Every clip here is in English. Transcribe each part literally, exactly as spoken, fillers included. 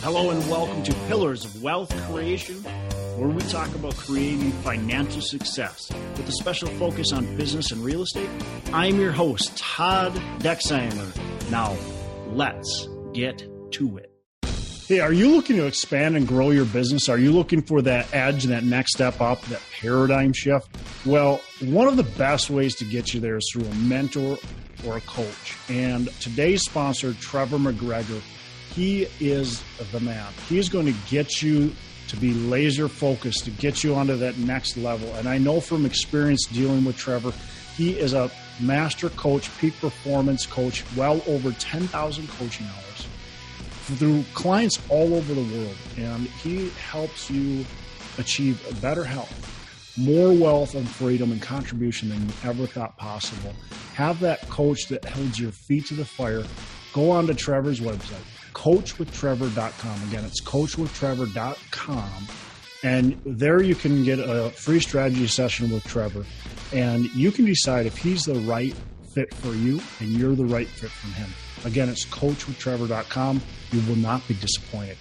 Hello and welcome to Pillars of Wealth Creation, where we talk about creating financial success with a special focus on business and real estate. I'm your host, Todd Dexheimer. Now, let's get to it. Hey, are you looking to expand and grow your business? Are you looking for that edge and that next step up, that paradigm shift? Well, one of the best ways to get you there is through a mentor or a coach. And today's sponsor, Trevor McGregor, he is the man. He's going to get you to be laser focused, to get you onto that next level. And I know from experience dealing with Trevor, he is a master coach, peak performance coach, well over ten thousand coaching hours through clients all over the world. And he helps you achieve better health, more wealth and freedom and contribution than you ever thought possible. Have that coach that holds your feet to the fire. Go on to Trevor's website, coach with trevor dot com. Again, it's coach with trevor dot com. And there you can get a free strategy session with Trevor. And you can decide if he's the right fit for you and you're the right fit for him. Again, it's coach with trevor dot com. You will not be disappointed.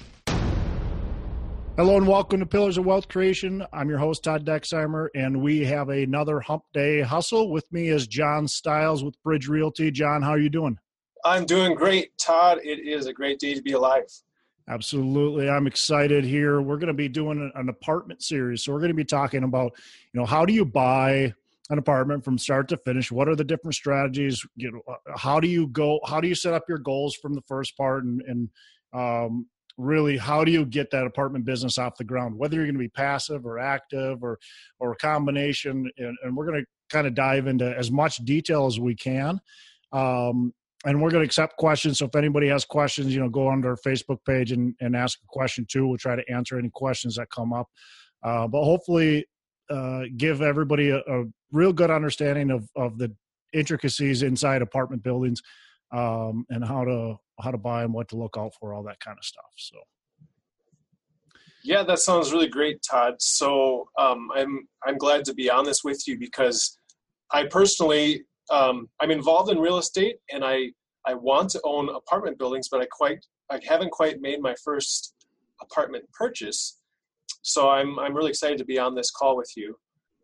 Hello and welcome to Pillars of Wealth Creation. I'm your host, Todd Dexheimer, and we have another Hump Day Hustle. With me is John Stiles with Bridge Realty. John, how are you doing? I'm doing great, Todd. It is a great day to be alive. Absolutely. I'm excited here. We're going to be doing an apartment series. So we're going to be talking about, you know, how do you buy an apartment from start to finish? What are the different strategies? You know, how do you go, how do you set up your goals from the first part? And, and um, really, how do you get that apartment business off the ground, whether you're going to be passive or active or, or a combination. And, and we're going to kind of dive into as much detail as we can. Um, And we're going to accept questions. So if anybody has questions, you know, go on our Facebook page and, and ask a question too. We'll try to answer any questions that come up. Uh, but hopefully uh, give everybody a, a real good understanding of, of the intricacies inside apartment buildings um, and how to how to buy them, what to look out for, all that kind of stuff. So, yeah, that sounds really great, Todd. So um, I'm I'm glad to be on this with you because I personally. Um, I'm involved in real estate and I, I want to own apartment buildings, but I quite I haven't quite made my first apartment purchase. So I'm I'm really excited to be on this call with you.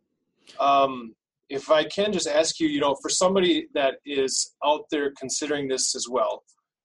Um, if I can just ask you, you know, for somebody that is out there considering this as well,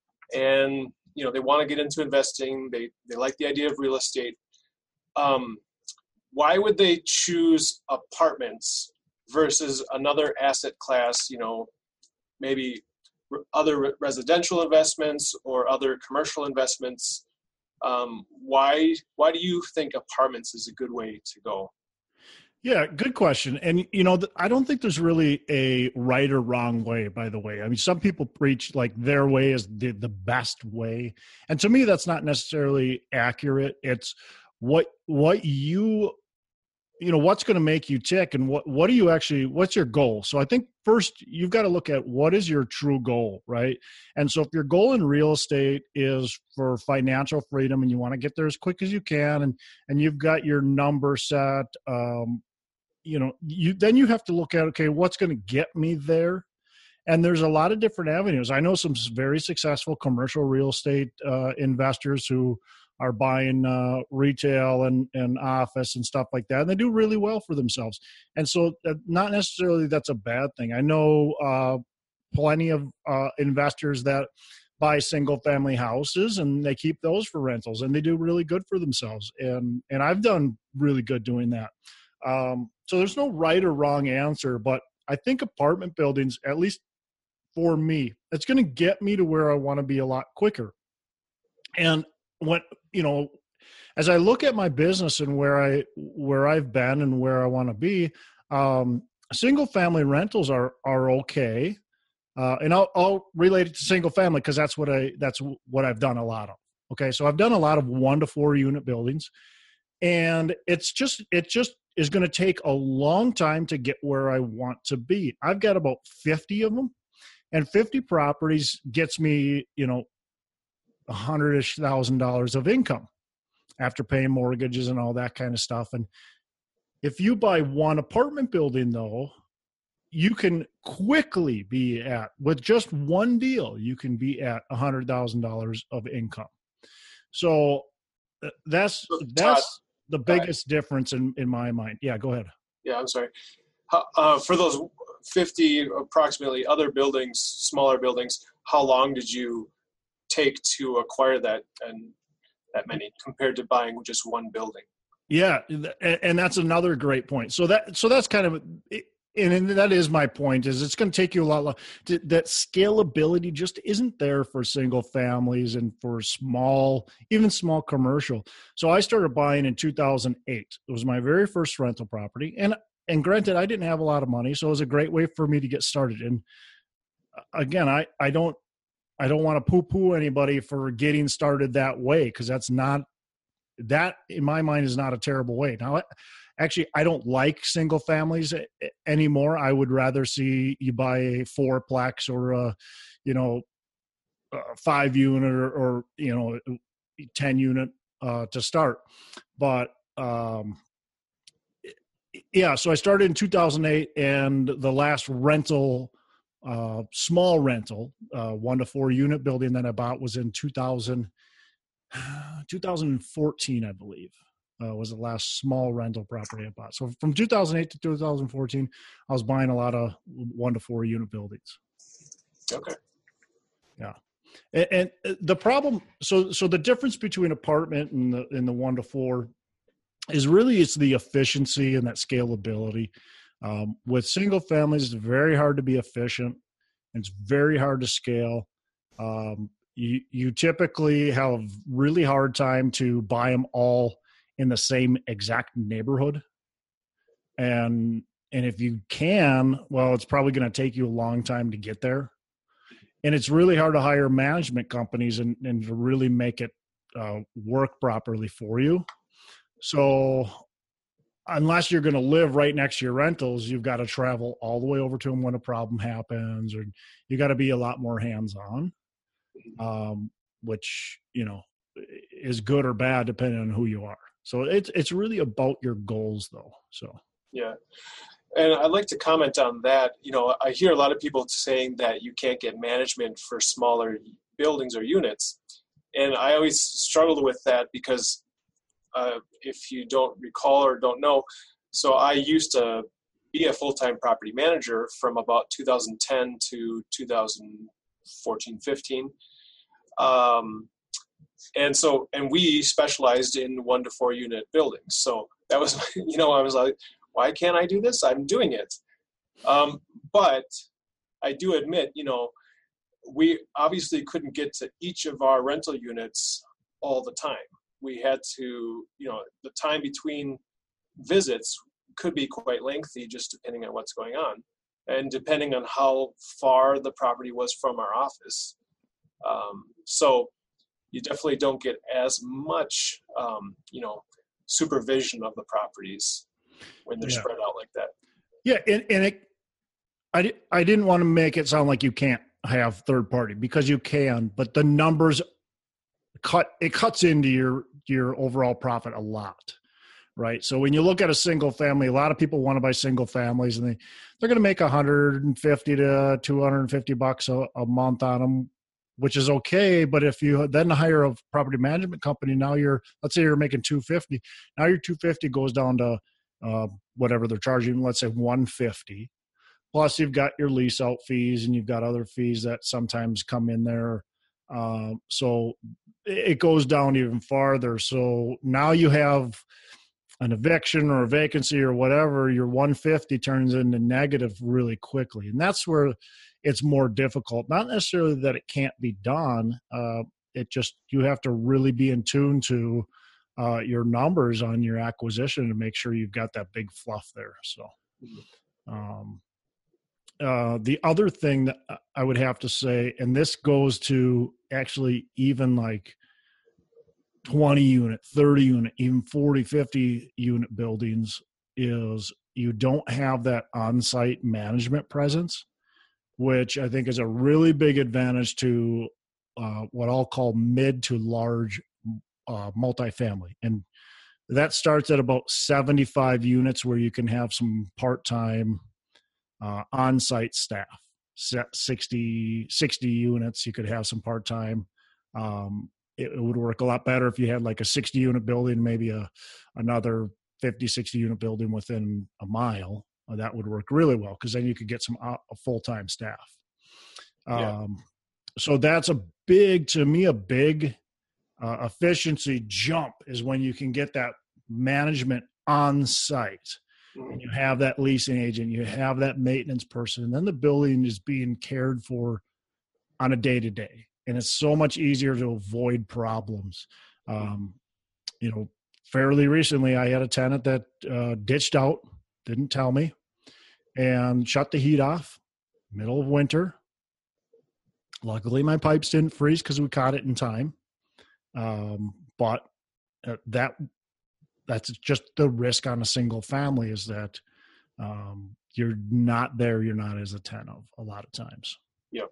and you know they want to get into investing, they they like the idea of real estate. Um, why would they choose apartments versus another asset class, you know, maybe other residential investments or other commercial investments? Um, why why do you think apartments is a good way to go? Yeah, good question. And, you know, I don't think there's really a right or wrong way, by the way. I mean, some people preach like their way is the, the best way. And to me, that's not necessarily accurate. It's what what you you know, what's going to make you tick and what, what do you actually, what's your goal? So I think first you've got to look at what is your true goal, right? And so if your goal in real estate is for financial freedom and you want to get there as quick as you can, and, and you've got your number set, um, you know, you, then you have to look at, okay, what's going to get me there? And there's a lot of different avenues. I know some very successful commercial real estate uh, investors who are buying uh, retail and, and office and stuff like that. And they do really well for themselves. And so uh, not necessarily that's a bad thing. I know uh, plenty of uh, investors that buy single family houses and they keep those for rentals and they do really good for themselves. And, and I've done really good doing that. Um, so there's no right or wrong answer, but I think apartment buildings, at least for me, it's going to get me to where I want to be a lot quicker. And when, you know, as I look at my business and where I, where I've been and where I want to be, um, single family rentals are, are okay. Uh, and I'll, I'll relate it to single family because that's what I, that's what I've done a lot of. Okay. So I've done a lot of one to four unit buildings and it's just, it just is going to take a long time to get where I want to be. I've got about fifty of them and fifty properties gets me, you know, a hundred-ish thousand dollars of income after paying mortgages and all that kind of stuff. And if you buy one apartment building, though, you can quickly be at, with just one deal, you can be at one hundred thousand dollars of income. So uh, that's So, Todd, that's the uh, biggest difference in in my mind. Yeah, go ahead. yeah, I'm sorry. How- Uh, for those fifty approximately other buildings, smaller buildings, how long did you take to acquire that and that many compared to buying just one building? Yeah, and, and that's another great point. So that so that's kind of and, and that is my point is it's going to take you a lot lo- to, that scalability just isn't there for single families and for small, even small commercial. So I started buying in two thousand eight. It was my very first rental property, and and granted I didn't have a lot of money, so it was a great way for me to get started. And again, I I don't I don't want to poo-poo anybody for getting started that way, because that's not that in my mind is not a terrible way. Now, actually, I don't like single families anymore. I would rather see you buy a fourplex or a, you know, a five unit or, or you know, ten unit uh, to start. But um, yeah, so I started in two thousand eight, and the last rental, uh, small rental, uh, one to four unit building that I bought was in two thousand. two thousand fourteen, I believe, uh, was the last small rental property I bought. So from two thousand eight to two thousand fourteen, I was buying a lot of one to four unit buildings. Okay. Yeah. And, and the problem, so so the difference between apartment and the and the one to four is really it's the efficiency and that scalability. Um, with single families, it's very hard to be efficient. It's very hard to scale. Um, you, you typically have a really hard time to buy them all in the same exact neighborhood. And, and if you can, well, it's probably going to take you a long time to get there. And it's really hard to hire management companies and, and to really make it uh, work properly for you. So unless you're going to live right next to your rentals, you've got to travel all the way over to them when a problem happens, or you got to be a lot more hands-on, um, which, you know, is good or bad depending on who you are. So it's, it's really about your goals though. So, Yeah. And I'd like to comment on that. You know, I hear a lot of people saying that you can't get management for smaller buildings or units. And I always struggled with that because uh, if you don't recall or don't know, so I used to be a full-time property manager from about two thousand ten to two thousand fourteen, fifteen. Um, and so, and we specialized in one to four unit buildings. So that was, you know, I was like, why can't I do this? I'm doing it. Um, but I do admit, you know, we obviously couldn't get to each of our rental units all the time. We had to, you know, the time between visits could be quite lengthy just depending on what's going on and depending on how far the property was from our office. Um, so you definitely don't get as much, um, you know, supervision of the properties when they're yeah. spread out like that. Yeah. And, and it, I, I didn't want to make it sound like you can't have third party, because you can, but the numbers cut, it cuts into your, your overall profit a lot. Right. So when you look at a single family, a lot of people want to buy single families and they, they're going to make one hundred fifty to two hundred fifty bucks a, a month on them, which is okay. But if you then hire a property management company, now you're, let's say you're making two fifty. Now your two fifty goes down to uh, whatever they're charging, let's say one fifty. Plus you've got your lease out fees and you've got other fees that sometimes come in there. Um, so it goes down even farther. So now you have an eviction or a vacancy or whatever, your one fifty turns into negative really quickly. And that's where it's more difficult. Not necessarily that it can't be done. Uh, it just, you have to really be in tune to uh, your numbers on your acquisition to make sure you've got that big fluff there. So, um, uh, the other thing that I would have to say, and this goes to actually even like twenty unit, thirty unit, even forty, fifty unit buildings, is you don't have that on-site management presence, which I think is a really big advantage to uh, what I'll call mid to large uh, multifamily. And that starts at about seventy-five units where you can have some part-time uh, on-site staff. sixty, sixty units, you could have some part-time. Um, it, it would work a lot better if you had like a sixty unit building, maybe a another fifty, sixty unit building within a mile. Uh, that would work really well, because then you could get some uh, a full-time staff. Yeah. Um, so that's a big, to me, a big uh, efficiency jump is when you can get that management on site. Mm-hmm. And you have that leasing agent, you have that maintenance person, and then the building is being cared for on a day-to-day. And it's so much easier to avoid problems. Um, you know, fairly recently, I had a tenant that uh, ditched out, didn't tell me, and shut the heat off, middle of winter. Luckily, my pipes didn't freeze because we caught it in time. Um, but uh, that that's just the risk on a single family, is that um, you're not there, you're not as a tenant of a lot of times. Yep.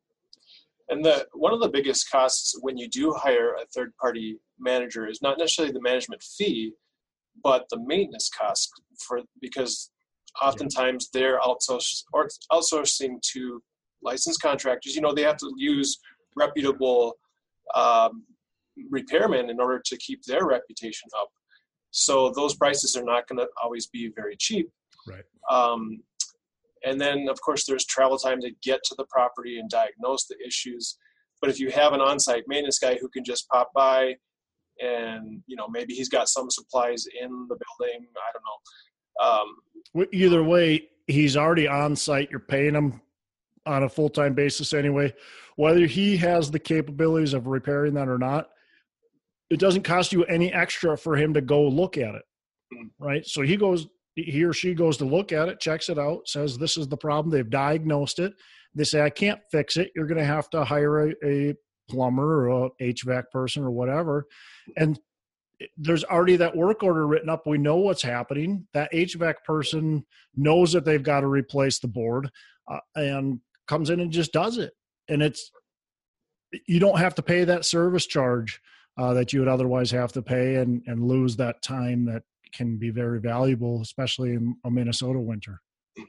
And the one of the biggest costs when you do hire a third-party manager is not necessarily the management fee, but the maintenance cost, for because oftentimes they're outsourced or outsourcing to licensed contractors. You know, they have to use reputable um, repairmen in order to keep their reputation up. So those prices are not going to always be very cheap. Right. Um, and then, of course, there's travel time to get to the property and diagnose the issues. But if you have an on-site maintenance guy who can just pop by and, you know, maybe he's got some supplies in the building, I don't know. Um, Either way, he's already on site. You're paying him on a full-time basis anyway. Whether he has the capabilities of repairing that or not, it doesn't cost you any extra for him to go look at it, right? So he goes, he or she goes to look at it, checks it out, says this is the problem. They've diagnosed it. They say, I can't fix it. You're going to have to hire a, a plumber or a H V A C person or whatever. And there's already that work order written up. We know what's happening. That H V A C person knows that they've got to replace the board uh, and comes in and just does it. And it's, you don't have to pay that service charge uh, that you would otherwise have to pay and, and lose that time that can be very valuable, especially in a Minnesota winter.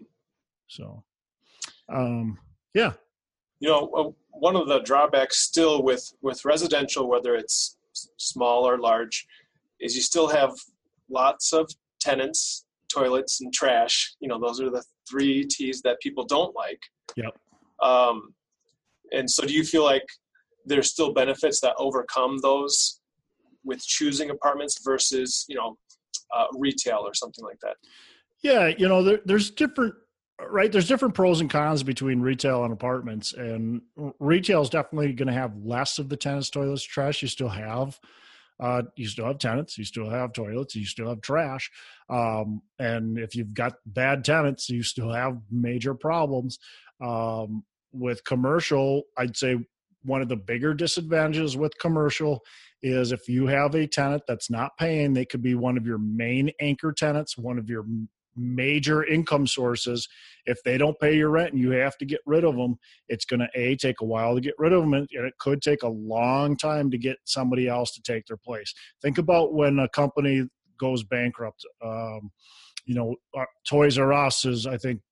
So, um, yeah. You know, one of the drawbacks still with, with residential, whether it's small or large, is you still have lots of tenants, toilets, and trash. You know, those are the three T's that people don't like. Yep. Um, and so do you feel like there's still benefits that overcome those with choosing apartments versus, you know, uh, retail or something like that? Yeah, you know, there, there's different, right? There's different pros and cons between retail and apartments. And retail is definitely going to have less of the tenants, toilets, trash. You still have, uh, you still have tenants, you still have toilets, you still have trash. Um, and if you've got bad tenants, you still have major problems. Um, with commercial, I'd say one of the bigger disadvantages with commercial is if you have a tenant that's not paying, they could be one of your main anchor tenants, one of your major income sources. If they don't pay your rent and you have to get rid of them, it's going to a take a while to get rid of them, and it could take a long time to get somebody else to take their place. Think about when a company goes bankrupt. Um, you know, Toys R Us is, I think,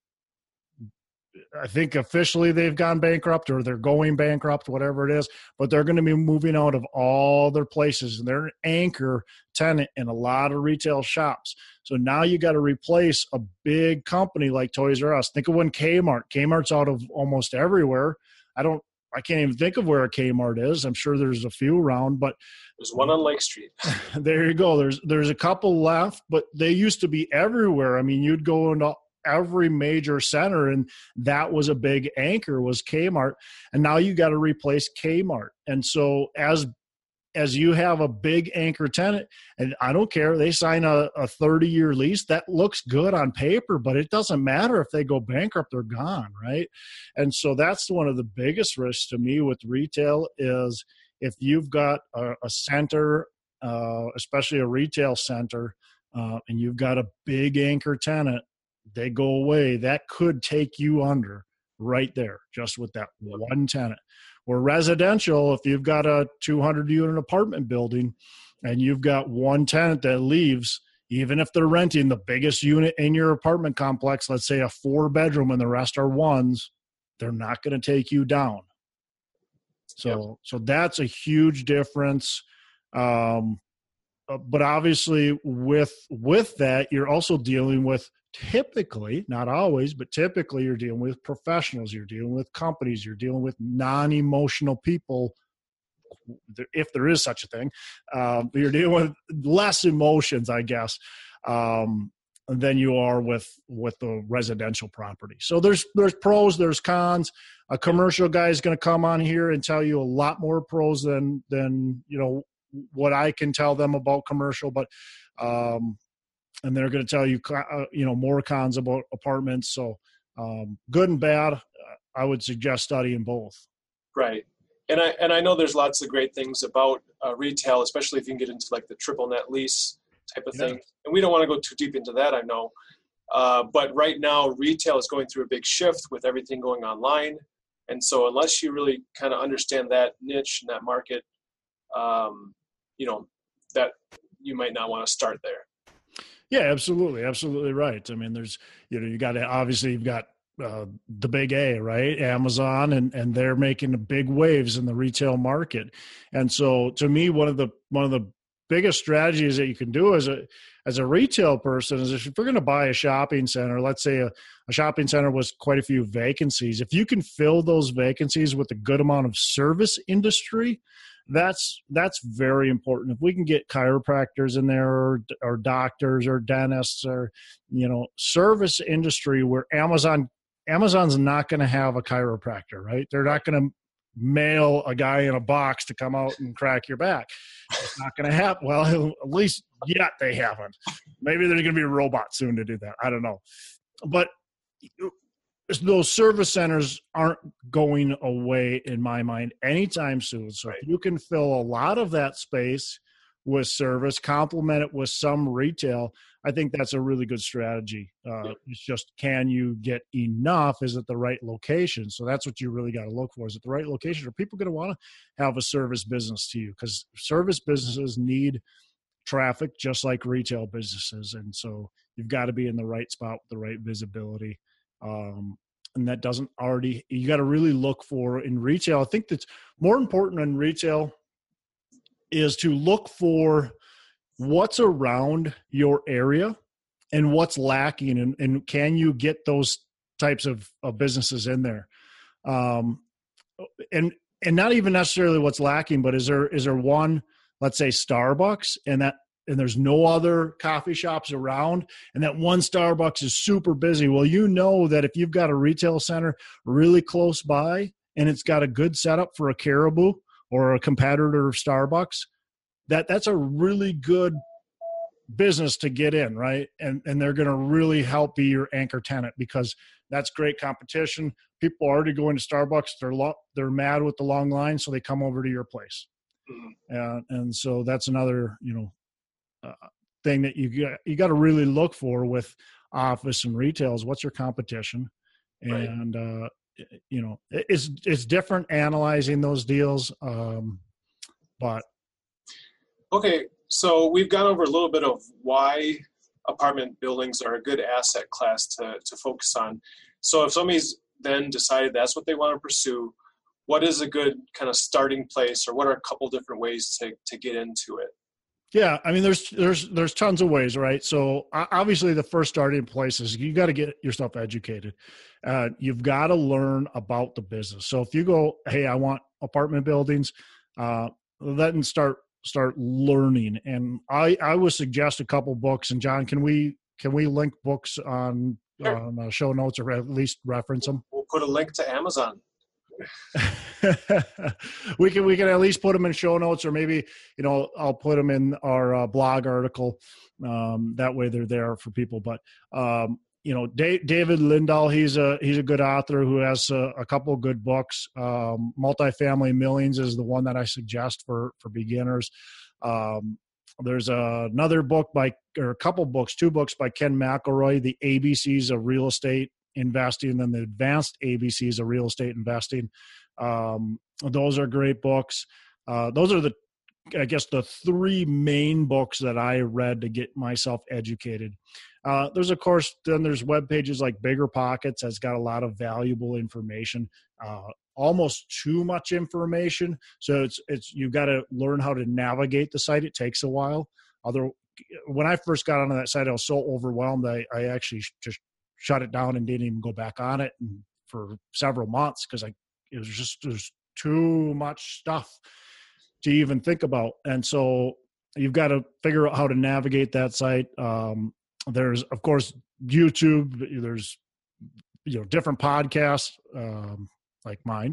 I think officially they've gone bankrupt, or they're going bankrupt, whatever it is, but they're going to be moving out of all their places, and they're an anchor tenant in a lot of retail shops. So now you got to replace a big company like Toys R Us. Think of when Kmart, Kmart's out of almost everywhere. I don't, I can't even think of where a Kmart is. I'm sure there's a few around, but there's one on Lake Street. There you go. There's, there's a couple left, but they used to be everywhere. I mean, you'd go into every major center, and that was a big anchor, was Kmart. And now you got to replace Kmart. And so as as you have a big anchor tenant, and I don't care, they sign a, a thirty year lease, that looks good on paper, but it doesn't matter if they go bankrupt, they're gone, right? And so that's one of the biggest risks to me with retail, is if you've got a, a center, uh, especially a retail center, uh, and you've got a big anchor tenant, they go away, that could take you under right there, just with that one tenant. Or residential, if you've got a two hundred unit apartment building and you've got one tenant that leaves, even if they're renting the biggest unit in your apartment complex, let's say a four bedroom and the rest are ones, they're not going to take you down. So, Yep. so that's a huge difference. Um, uh, but obviously with, with that, you're also dealing with typically, not always, but typically you're dealing with professionals, you're dealing with companies, you're dealing with non-emotional people, if there is such a thing. Um, you're dealing with less emotions, I guess, um, than you are with with the residential property. So there's there's pros, there's cons. A commercial guy is going to come on here and tell you a lot more pros than than you know what I can tell them about commercial, but um, and they're going to tell you uh, you know more cons about apartments. So um, good and bad, I would suggest studying both. Right. And I and I know there's lots of great things about uh, retail, especially if you can get into like the triple net lease type of Yeah. thing. And we don't want to go too deep into that, I know. Uh, but right now, retail is going through a big shift with everything going online. And so unless you really kind of understand that niche and that market, um, you know, that you might not want to start there. Yeah, absolutely. Absolutely right. I mean, there's, you know, you got to, obviously you've got uh, the big A, right? Amazon, and, and they're making the big waves in the retail market. And so to me, one of the, one of the biggest strategies that you can do as a, as a retail person is if you're going to buy a shopping center, let's say a, a shopping center with quite a few vacancies, if you can fill those vacancies with a good amount of service industry, that's that's very important. If we can get chiropractors in there, or, or doctors or dentists, or you know service industry, where Amazon Amazon's not going to have a chiropractor, right? They're not going to mail a guy in a box to come out and crack your back. It's not going to happen. Well, at least yet they haven't. Maybe there's going to be a robot soon to do that. I don't know. But those service centers aren't going away in my mind anytime soon. So Right. if you can fill a lot of that space with service, complement it with some retail, I think that's a really good strategy. Uh, Yeah. It's just, can you get enough? Is it the right location? So that's what you really got to look for. Is it the right location? Are people going to want to have a service business to you? Because service businesses need traffic just like retail businesses. And so you've got to be in the right spot with the right visibility. Um, and that doesn't already, you got to really look for in retail. I think that's more important in retail is to look for what's around your area and what's lacking, and, and can you get those types of, of businesses in there? Um, and, and not even necessarily what's lacking, but is there, is there one, let's say Starbucks, and that, and there's no other coffee shops around, and that one Starbucks is super busy. Well, you know that if you've got a retail center really close by and it's got a good setup for a Caribou or a competitor of Starbucks, that that's a really good business to get in, right? And and they're going to really help be your anchor tenant, because that's great competition. People are already going to Starbucks. They're lo- they're mad with the long line, so they come over to your place. Mm-hmm. Uh, and so that's another, you know, uh, thing that you got, you got to really look for with office and retail is what's your competition. And, right. uh, you know, it's, it's different analyzing those deals. Um, but. Okay. So we've gone over a little bit of why apartment buildings are a good asset class to, to focus on. So if somebody's then decided that's what they want to pursue, what is a good kind of starting place, or what are a couple different ways to, to get into it? Yeah, I mean, there's there's there's tons of ways, right? So obviously, the first starting place is you got to get yourself educated. Uh, you've got to learn about the business. So if you go, hey, I want apartment buildings, uh, then start start learning. And I I would suggest a couple books. And John, can we can we link books on Sure. on uh, show notes, or at least reference them? We'll put a link to Amazon. we can we can at least put them in show notes, or maybe, you know, I'll put them in our uh, blog article. Um, that way they're there for people. But um, you know, Dave, David Lindahl, he's a he's a good author who has a, a couple of good books. Um, Multifamily Millions is the one that I suggest for for beginners. Um, there's a, another book by, or a couple books, two books by Ken McElroy, The A B Cs of Real Estate Investing, and then the Advanced A B Cs of Real Estate Investing. Um, those are great books. Uh, those are the I guess the three main books that I read to get myself educated. Uh, there's, of course, then there's web pages like Bigger Pockets that's got a lot of valuable information, uh, almost too much information. So it's, it's, you've got to learn how to navigate the site. It takes a while. Although when I first got onto that site, I was so overwhelmed. I, I actually just shut it down and didn't even go back on it for several months because I, it was just, there's too much stuff to even think about. And so you've got to figure out how to navigate that site. Um, there's, of course, YouTube, there's, you know, different podcasts, um, like mine.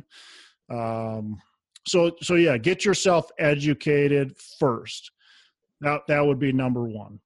Um, so, so yeah, get yourself educated first. That, that would be number one.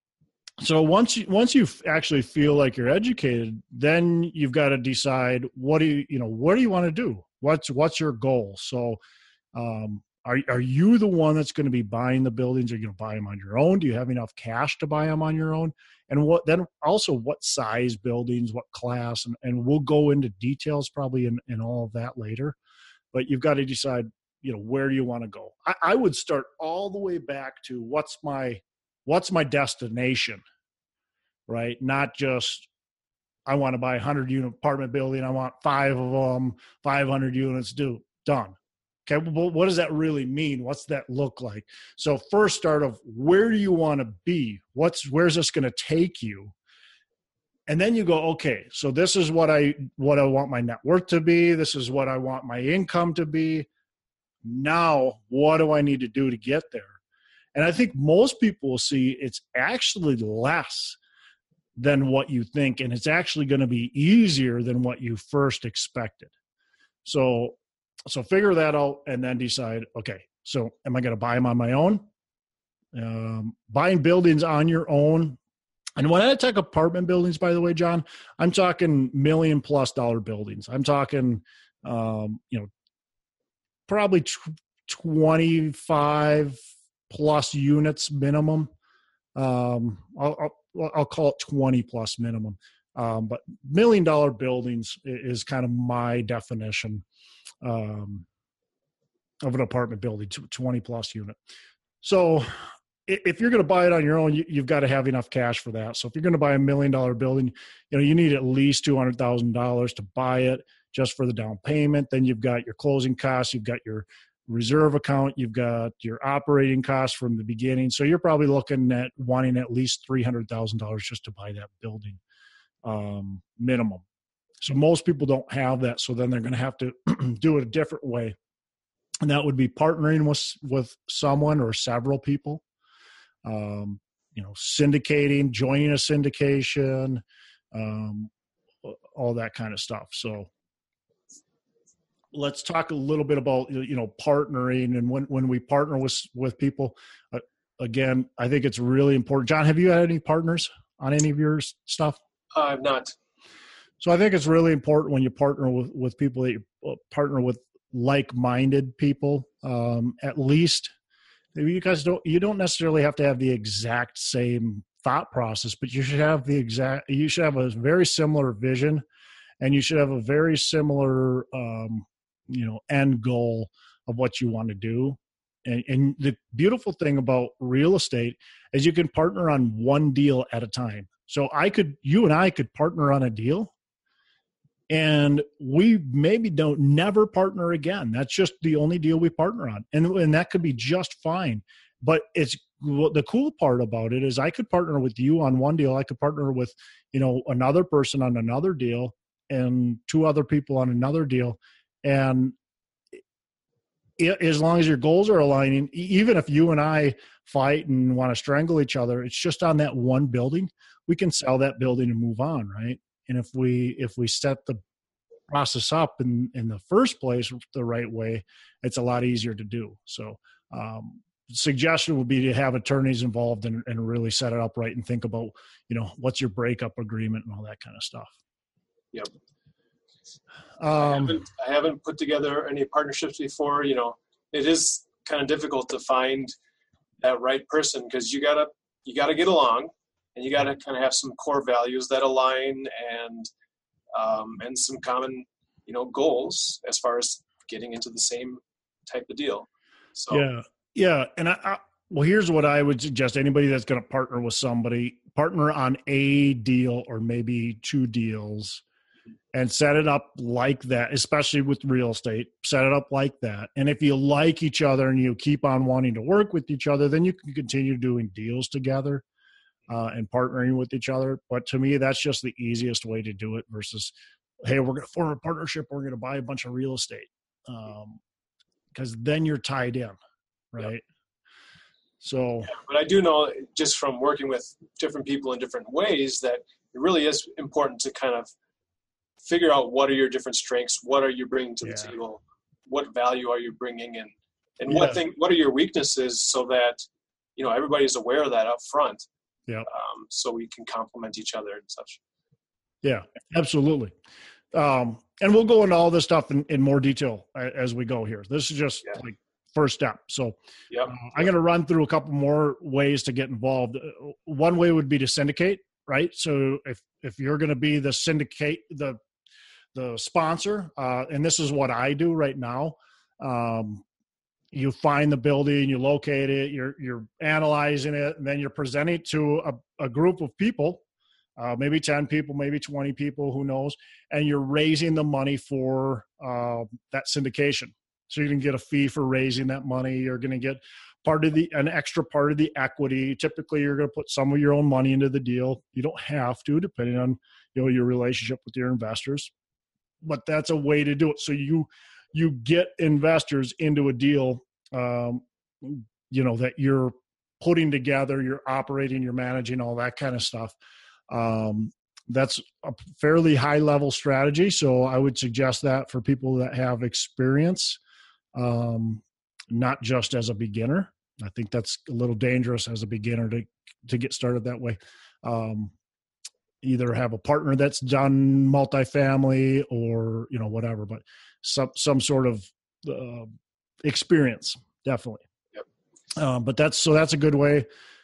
So once you, once you actually feel like you're educated, then you've got to decide, what do you, you know, what do you want to do? What's, what's your goal? So, um, Are are you the one that's going to be buying the buildings? Are you going to buy them on your own? Do you have enough cash to buy them on your own? And what then also what size buildings, what class, and, and we'll go into details probably in, in all of that later. But you've got to decide, you know, where do you want to go? I, I would start all the way back to what's my what's my destination, right? Not just I want to buy a hundred unit apartment building. I want five of them, five hundred units due, done. Okay, well, what does that really mean? What's that look like? So first start of where do you want to be? What's where's this going to take you? And then you go, okay, so this is what I what I want my net worth to be. This is what I want my income to be. Now, what do I need to do to get there? And I think most people will see it's actually less than what you think, and it's actually going to be easier than what you first expected. So So figure that out and then decide, okay, so am I going to buy them on my own? Um, buying buildings on your own. And when I talk apartment buildings, by the way, John, I'm talking million plus dollar buildings. I'm talking, um, you know, probably twenty-five plus units minimum. Um, I'll, I'll, I'll call it twenty plus minimum. Um, but million dollar buildings is kind of my definition um, of an apartment building, twenty plus unit. So if you're going to buy it on your own, you, you've got to have enough cash for that. So if you're going to buy a million dollar building, you know, you need at least two hundred thousand dollars to buy it just for the down payment. Then you've got your closing costs, you've got your reserve account, you've got your operating costs from the beginning. So you're probably looking at wanting at least three hundred thousand dollars just to buy that building, um, minimum. So most people don't have that. So then they're going to have to do it a different way. And that would be partnering with, with someone or several people, um, you know, syndicating, joining a syndication, um, all that kind of stuff. So let's talk a little bit about, you know, partnering. And when, when we partner with, with people, uh, again, I think it's really important. John, have you had any partners on any of your stuff? Uh, I've not. So I think it's really important when you partner with, with people that you partner with like-minded people. Um, at least you guys don't, you don't necessarily have to have the exact same thought process, but you should have the exact, you should have a very similar vision, and you should have a very similar, um, you know, end goal of what you want to do. And, and the beautiful thing about real estate is you can partner on one deal at a time. So I could, you and I could partner on a deal, and we maybe don't never partner again. That's just the only deal we partner on. And, and that could be just fine. But it's the cool part about it is I could partner with you on one deal. I could partner with, you know, another person on another deal, and two other people on another deal. And it, as long as your goals are aligning, even if you and I fight and want to strangle each other, it's just on that one building. We can sell that building and move on, right? And if we if we set the process up in, in the first place the right way, it's a lot easier to do. So um, suggestion would be to have attorneys involved and, and really set it up right and think about, you know, what's your breakup agreement and all that kind of stuff. Yep. Um, I, haven't, I haven't put together any partnerships before. You know, it is kind of difficult to find that right person because you gotta you gotta get along. And you got to kind of have some core values that align, and um, and some common, you know, goals as far as getting into the same type of deal. So yeah, Yeah. And I, I well, here's what I would suggest. Anybody that's going to partner with somebody, partner on a deal or maybe two deals and set it up like that, especially with real estate, set it up like that. And if you like each other and you keep on wanting to work with each other, then you can continue doing deals together uh, and partnering with each other. But to me, that's just the easiest way to do it versus, hey, we're going to form a partnership. We're going to buy a bunch of real estate. Um, because then you're tied in, right? Yep. So, yeah, but I do know just from working with different people in different ways that it really is important to kind of figure out what are your different strengths, what are you bringing to yeah. the table, what value are you bringing in, and yeah. what thing, what are your weaknesses, so that you know everybody's aware of that up front. Yeah. Um, so we can complement each other and such. Yeah, absolutely. Um, and we'll go into all this stuff in, in more detail as we go here. This is just yeah. like first step. So yep. uh, I'm going to run through a couple more ways to get involved. One way would be to syndicate, right? So if, if you're going to be the syndicate, the, the sponsor, uh, and this is what I do right now. Um, you find the building, you locate it, you're, you're analyzing it, and then you're presenting it to a, a group of people. Uh, maybe ten people, maybe twenty people, who knows, and you're raising the money for uh, that syndication. So you're going to get a fee for raising that money. You're going to get part of the, an extra part of the equity. Typically, you're going to put some of your own money into the deal. You don't have to, depending on, you know, your relationship with your investors, but that's a way to do it. So you, you get investors into a deal, um, you know, that you're putting together, you're operating, you're managing, all that kind of stuff. Um, that's a fairly high level strategy. So I would suggest that for people that have experience, um, not just as a beginner. I think that's a little dangerous as a beginner to, to get started that way. Um, either have a partner that's done multifamily or, you know, whatever, but some, some sort of, uh, experience, definitely. Yep. Um, but that's, so that's a good way.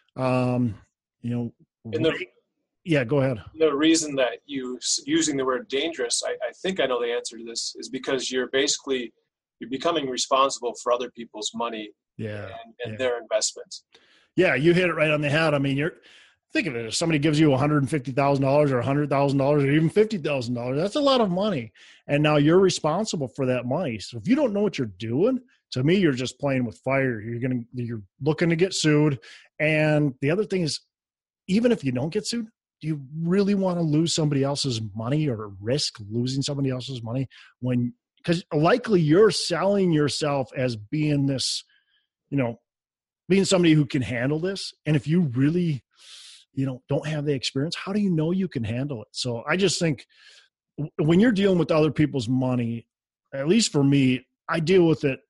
Um, you know, and the, Yeah, go ahead. The reason that you using the word dangerous, I, I think I know the answer to this, is because you're basically you're becoming responsible for other people's money yeah, and, and yeah. their investments. Yeah, you hit it right on the head. I mean, you're think of it, if somebody gives you one hundred fifty thousand dollars or one hundred thousand dollars or even fifty thousand dollars, that's a lot of money. And now you're responsible for that money. So if you don't know what you're doing, to me, you're just playing with fire. You're going to, you're looking to get sued. And the other thing is, even if you don't get sued, do you really want to lose somebody else's money or risk losing somebody else's money when, because likely you're selling yourself as being this, you know, being somebody who can handle this. And if you really, you know, don't have the experience, how do you know you can handle it? So I just think when you're dealing with other people's money, at least for me, I deal with it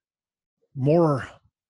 more,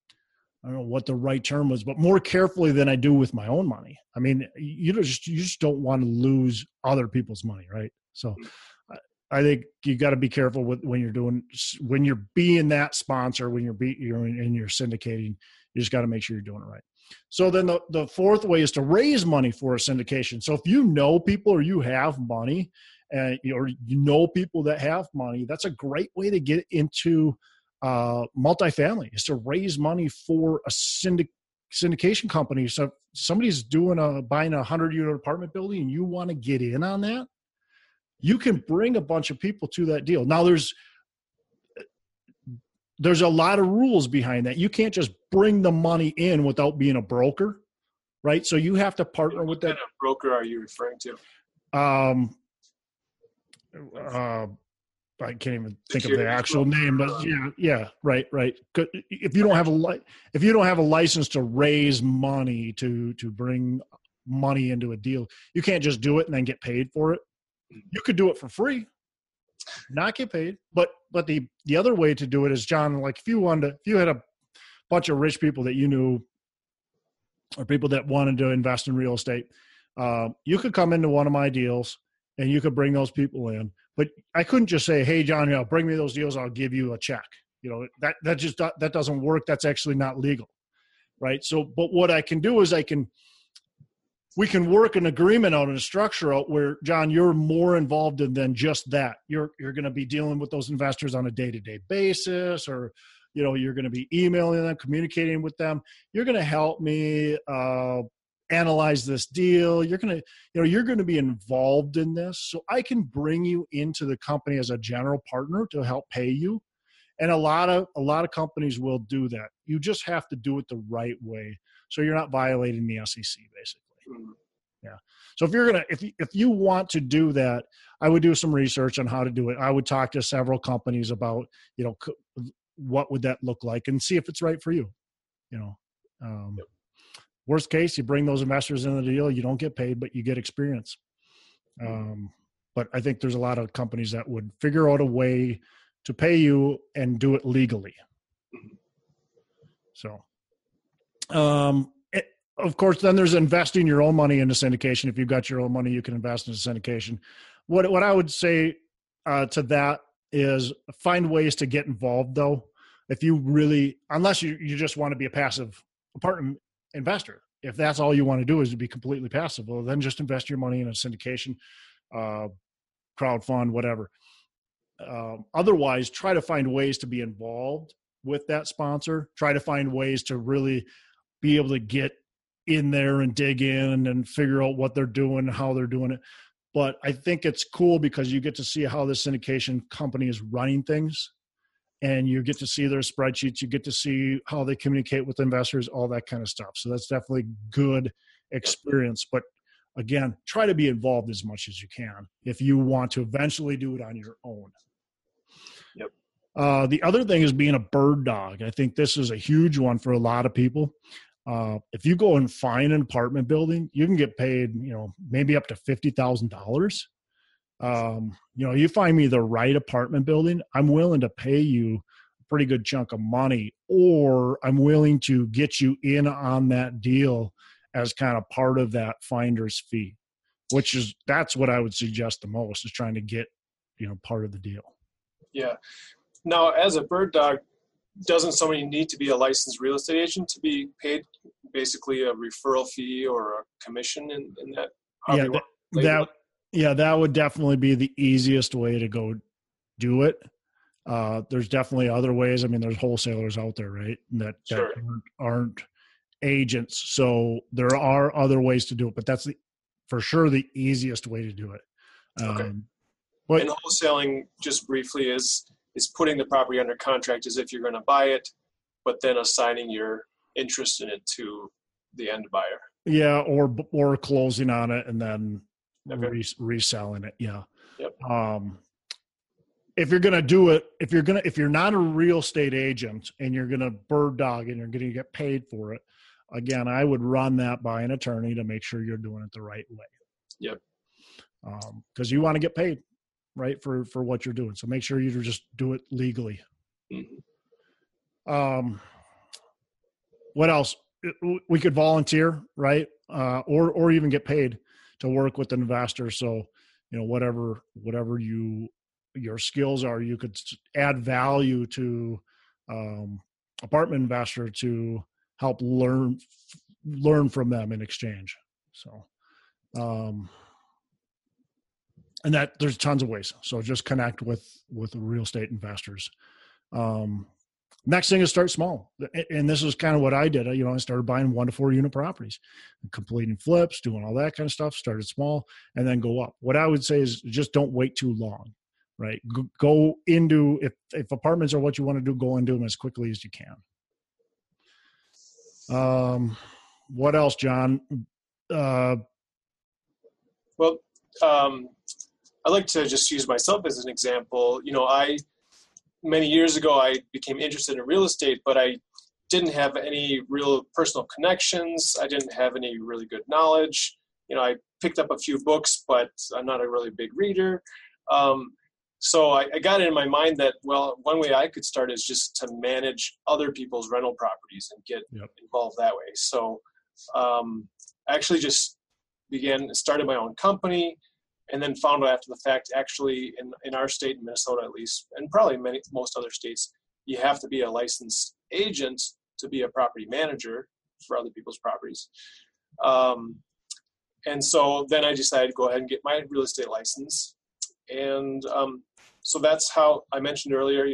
I don't know what the right term was, but more carefully than I do with my own money. I mean, you just, you just don't want to lose other people's money. Right. So I think you got to be careful with when you're doing, when you're being that sponsor, when you're be, you're in, and you're syndicating, you just got to make sure you're doing it right. So then the, the fourth way is to raise money for a syndication. So if you know people or you have money and or you know people that have money, that's a great way to get into uh, multifamily, is to raise money for a syndic, syndication company. So if somebody's doing a, buying a hundred unit apartment building and you want to get in on that, you can bring a bunch of people to that deal. Now there's, there's a lot of rules behind that. You can't just bring the money in without being a broker, right? So you have to partner what with that. What kind of broker are you referring to? Um, uh, I can't even think of the actual name, but yeah, yeah, right, right. If you don't have a li- if you don't have a license to raise money to to bring money into a deal, you can't just do it and then get paid for it. You could do it for free, not get paid. But but the the other way to do it is, John, like if you wanted to, if you had a bunch of rich people that you knew or people that wanted to invest in real estate, uh, you could come into one of my deals and you could bring those people in. But I couldn't just say, hey, John, you know, bring me those deals, I'll give you a check. You know, that that just that doesn't work. That's actually not legal, right? So, but what I can do is I can, we can work an agreement out and a structure out where, John, you're more involved in than just that. You're you're going to be dealing with those investors on a day-to-day basis, or you know, you're going to be emailing them, communicating with them. You're going to help me uh, analyze this deal. You're going to, you know, you're going to be involved in this. So I can bring you into the company as a general partner to help pay you. And a lot of, a lot of companies will do that. You just have to do it the right way. So you're not violating the S E C basically. Yeah. So if you're going to, if you, if you want to do that, I would do some research on how to do it. I would talk to several companies about, you know, what would that look like and see if it's right for you. You know, um, yep. Worst case, you bring those investors in the deal, you don't get paid, but you get experience. Um, but I think there's a lot of companies that would figure out a way to pay you and do it legally. So, um, it, of course, then there's investing your own money into syndication. If you've got your own money, you can invest into syndication. What, what I would say uh, to that is find ways to get involved though. If you really, unless you, you just want to be a passive apartment investor, if that's all you want to do is to be completely passive, well, then just invest your money in a syndication, uh, crowd fund, whatever. Uh, otherwise, try to find ways to be involved with that sponsor. Try to find ways to really be able to get in there and dig in and figure out what they're doing, how they're doing it. But I think it's cool because you get to see how the syndication company is running things, and you get to see their spreadsheets. You get to see how they communicate with investors, all that kind of stuff. So that's definitely good experience. But again, try to be involved as much as you can if you want to eventually do it on your own. Yep. Uh, the other thing is being a bird dog. I think this is a huge one for a lot of people. Uh, if you go and find an apartment building, you can get paid, you know, maybe up to fifty thousand dollars. Um, you know, you find me the right apartment building, I'm willing to pay you a pretty good chunk of money, or I'm willing to get you in on that deal as kind of part of that finder's fee, which is, that's what I would suggest the most, is trying to get, you know, part of the deal. Yeah. Now, as a bird dog, doesn't somebody need to be a licensed real estate agent to be paid basically a referral fee or a commission in, in that? Yeah, that, that yeah, that would definitely be the easiest way to go do it. Uh, there's definitely other ways. I mean, there's wholesalers out there, right? That, that sure. aren't, aren't agents. So there are other ways to do it, but that's the, for sure the easiest way to do it. Um, okay. But, and wholesaling, just briefly, is is putting the property under contract as if you're going to buy it, but then assigning your interest in it to the end buyer. Yeah, or or closing on it and then okay. re- reselling it. Yeah. Yep. Um, if you're gonna do it, if you're gonna, if you're not a real estate agent and you're gonna bird dog and you're gonna get paid for it, again, I would run that by an attorney to make sure you're doing it the right way. Yep. Um, because you want to get paid, right, for for what you're doing. So make sure you just do it legally. Mm-hmm. Um, what else? We could volunteer, right? Uh, or, or even get paid to work with an investor. So, you know, whatever, whatever you, your skills are, you could add value to, um, apartment investor to help learn, learn from them in exchange. So, um, and that there's tons of ways. So just connect with, with real estate investors. Um, Next thing is start small. And this is kind of what I did. You know, I started buying one to four unit properties, completing flips, doing all that kind of stuff, started small and then go up. What I would say is just don't wait too long, right? Go into, if, if apartments are what you want to do, go into them as quickly as you can. Um, what else, John? Uh, well, um, I like to just use myself as an example. You know, I, Many years ago, I became interested in real estate, but I didn't have any real personal connections. I didn't have any really good knowledge. You know, I picked up a few books, but I'm not a really big reader. Um, so I, I got it in my mind that, well, one way I could start is just to manage other people's rental properties and get yep. involved that way. So um, I actually just began, started my own company, and then found out after the fact, actually, in, in our state, in Minnesota at least, and probably many most other states, you have to be a licensed agent to be a property manager for other people's properties. Um, and so then I decided to go ahead and get my real estate license. And um, so that's how I mentioned earlier, you know, I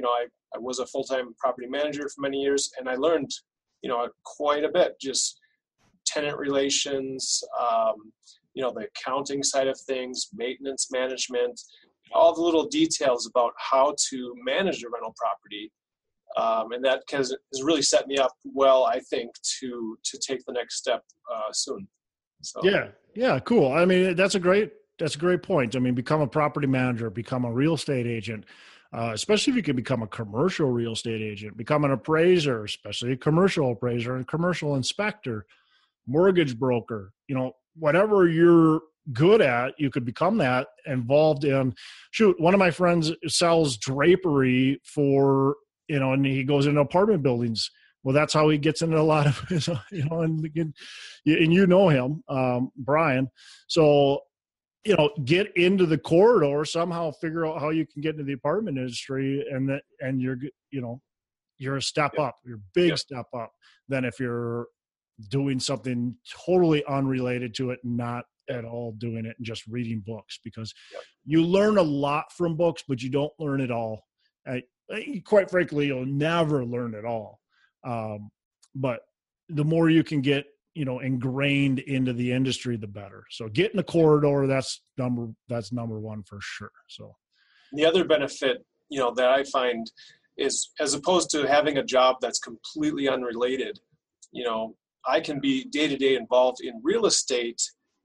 I was a full-time property manager for many years, and I learned, you know, quite a bit, just tenant relations, um, you know, the accounting side of things, maintenance management, all the little details about how to manage a rental property. Um, and that has, has really set me up well, I think, to to take the next step uh, soon. So yeah, yeah, cool. I mean, that's a great that's a great point. I mean, become a property manager, become a real estate agent, uh, especially if you can become a commercial real estate agent, become an appraiser, especially a commercial appraiser and commercial inspector, mortgage broker. You know, whatever you're good at, you could become that. Involved in, shoot, one of my friends sells drapery for, you know, and he goes into apartment buildings. Well, that's how he gets into a lot of, you know, and, and you know him, um, Brian. So, you know, get into the corridor, somehow figure out how you can get into the apartment industry, and that, and you're, you know, you're a step yeah. up, you're a big yeah. step up than if you're doing something totally unrelated to it, not at all doing it and just reading books, because yeah. you learn a lot from books, but you don't learn it all. I, quite frankly, you'll never learn it all. Um, but the more you can get, you know, ingrained into the industry, the better. So get in the corridor. That's number, that's number one for sure. So the other benefit, you know, that I find is, as opposed to having a job that's completely unrelated, you know, I can be day-to-day involved in real estate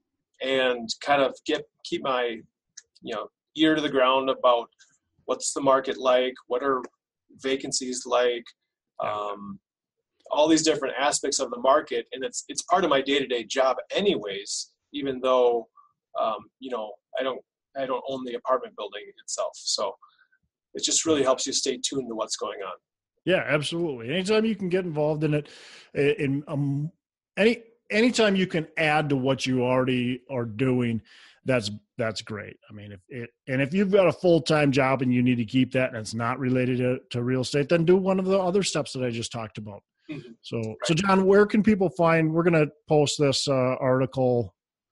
and kind of get, keep my, you know, ear to the ground about what's the market like, what are vacancies like, um, all these different aspects of the market. And it's, it's part of my day-to-day job anyways, even though, um, you know, I don't, I don't own the apartment building itself. So it just really helps you stay tuned to what's going on. Yeah, absolutely. Anytime you can get involved in it, in um, any, anytime you can add to what you already are doing, that's, that's great. I mean, if it, and if you've got a full-time job and you need to keep that and it's not related to, to real estate, then do one of the other steps that I just talked about. Mm-hmm. So, right. so John, where can people find, we're going to post this uh, article.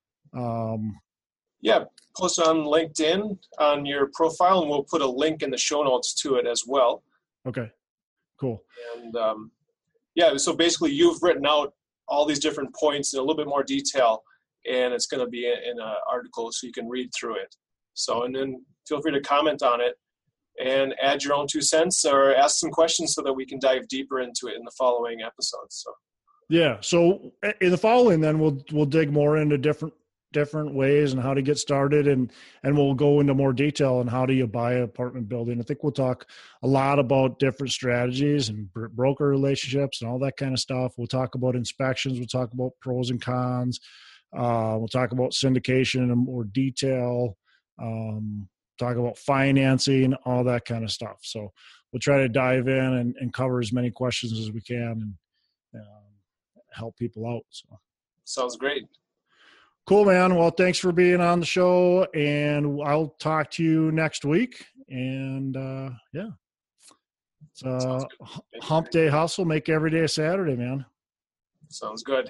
Um, yeah, post it on LinkedIn on your profile, and we'll put a link in the show notes to it as well. Okay, cool. And um, yeah, so basically you've written out all these different points in a little bit more detail, and it's going to be in an article so you can read through it. So, and then feel free to comment on it and add your own two cents or ask some questions so that we can dive deeper into it in the following episodes. So, yeah. So in the following, then we'll, we'll dig more into different, different ways and how to get started. And, and we'll go into more detail on how do you buy an apartment building. I think we'll talk a lot about different strategies and broker relationships and all that kind of stuff. We'll talk about inspections. We'll talk about pros and cons. Uh, we'll talk about syndication in more detail. Um, talk about financing, all that kind of stuff. So we'll try to dive in and, and cover as many questions as we can and um, help people out. So sounds great. Cool, man. Well, thanks for being on the show, and I'll talk to you next week. And uh, yeah, it's uh, hump day hustle. Make every day a Saturday, man. Sounds good.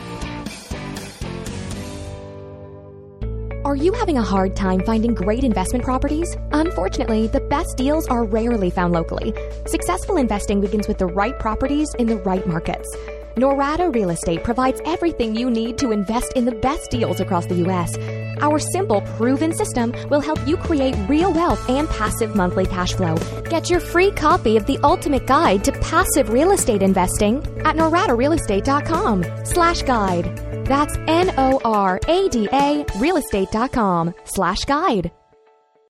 Are you having a hard time finding great investment properties? Unfortunately, the best deals are rarely found locally. Successful investing begins with the right properties in the right markets. Norada Real Estate provides everything you need to invest in the best deals across the U S. Our simple, proven system will help you create real wealth and passive monthly cash flow. Get your free copy of the ultimate guide to passive real estate investing at norada real estate dot com slash guide. That's N O R A D A realestate.com slash guide.